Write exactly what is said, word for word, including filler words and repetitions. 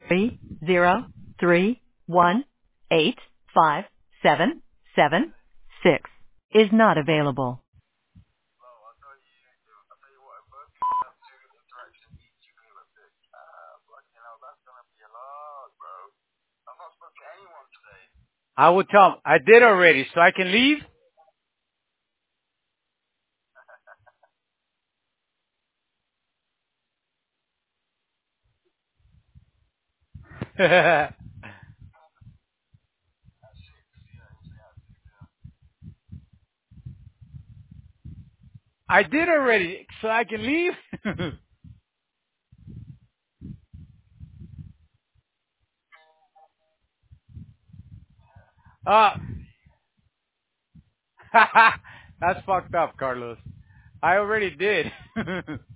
three zero three one eight five seven seven six is not available. I will tell him I did already, so I can leave. I did already, so I can leave. uh, that's fucked up, Carlos. I already did.